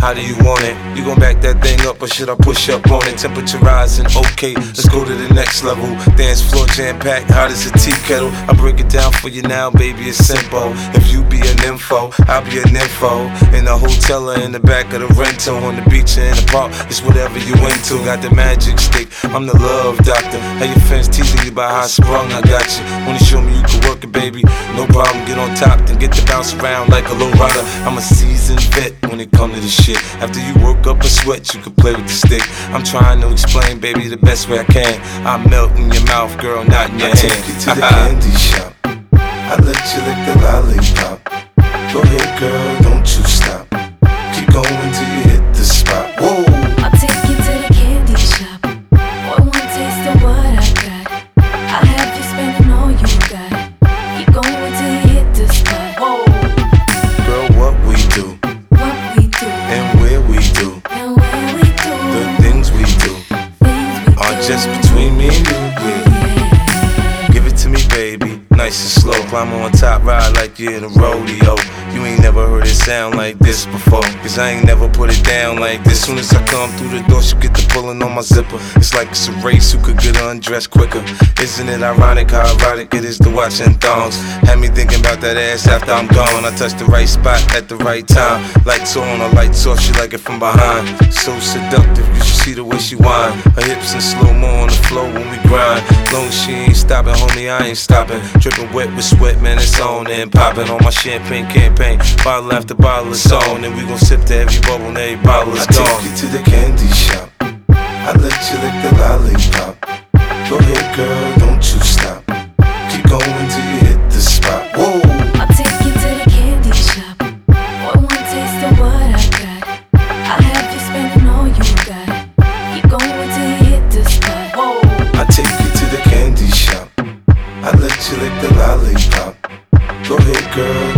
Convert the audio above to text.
How do you want it? You gon' back that thing up or should I push up on it? Temperature rising, okay, let's go to the next level. Dance floor jam-packed, hot as a tea kettle. I break it down for you now, baby, it's simple. If you be an info, I'll be an info. In the hotel or in the back of the rental, on the beach or in the park, it's whatever you into. Got the magic stick, I'm the love doctor. How your fans teasing you about how I sprung, I got you. Wanna show me you can work it, baby? No problem, get on top, then get to bounce around like a low rider. I'm a seasoned vet when it come to this shit. After you work up a sweat, you can play with the stick. I'm trying to explain, baby, the best way I can. I melt in your mouth, girl, not in your hand. Take you to the candy shop. I let you lick the lollipop. Go ahead, girl, don't you stop. Keep going till you hit the spot. Whoa. I'll take you to the candy shop. For one taste of what I got, I'll have you spending all you got. Keep going till you hit the spot. Whoa. Girl, what we do, What we do, and where we do, and where we do, the things we do things we are do. just between me and you, yeah. Give it to me, baby, nice and slow. Climb on top, ride like you're in a rodeo. You ain't never heard it sound like this before, cause I ain't never put it down like this. Soon as I come through the door, she get the pulling on my zipper. It's like it's a race, who could get undressed quicker. Isn't it ironic how erotic it is to watching thongs? Had me thinking about that ass after I'm gone. I touched the right spot at the right time. Lights on or lights off, she like it from behind. So seductive, you should see the way she whine. Her hips in slow-mo on the floor when we grind. Long as she ain't stopping, homie, I ain't stopping. Dripping wet with sweat, man, it's on and popping on my champagne campaign. Bottle after bottle is on, and we gon' sip to every bubble and every bottle is I gone. take you to the candy shop. I let you lick the lollipop. Go ahead, girl, don't you stop. Keep going till you hit the spot. Whoa. I'll take you to the candy shop. For one taste of what I got, I'll have you spending all you got. Keep going till you hit the spot. Whoa. I take you to the candy shop. I let you lick the lollipop. Go ahead, girl,